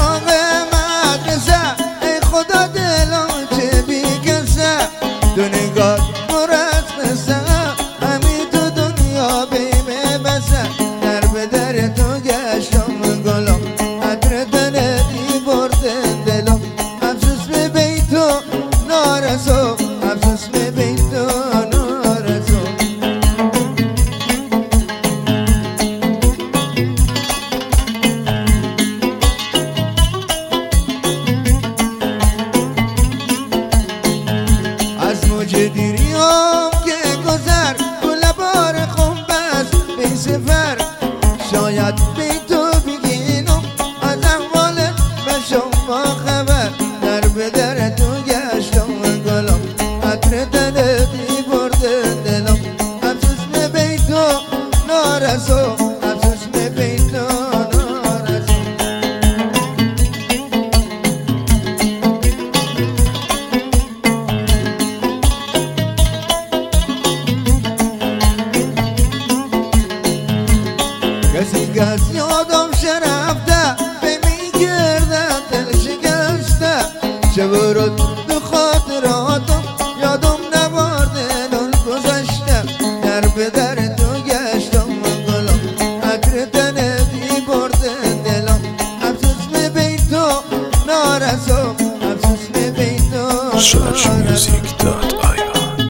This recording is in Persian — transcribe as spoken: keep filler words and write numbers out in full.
باغ مدرسه ای خدا دلم چه بیکسه تو نگاه پر از قصه همین تو دنیا بیمه بسه در به در تو گشتم گلم عطر تنهی برده دلم افسوس به بیتو نارسو افسوس به بیتو نارسو از موج دیریام که گذر گل بار خون بس بی سفر شاید بی تو بگینم از احوالت بشم با خبر در به در تو گشتم گلم عطر تنهی برده دلم افسوس به بی تو نارسو افسوس به بی تو نارسو کسی که از یادم شرفته به میگرده دل شکسته چه برد تو خاطراتم یادم نبارده دل گذشته در به در تو گشتم گلم عطر تنهی برده دلم افسوس به بی تو نارسو افسوس به بی تو نارسو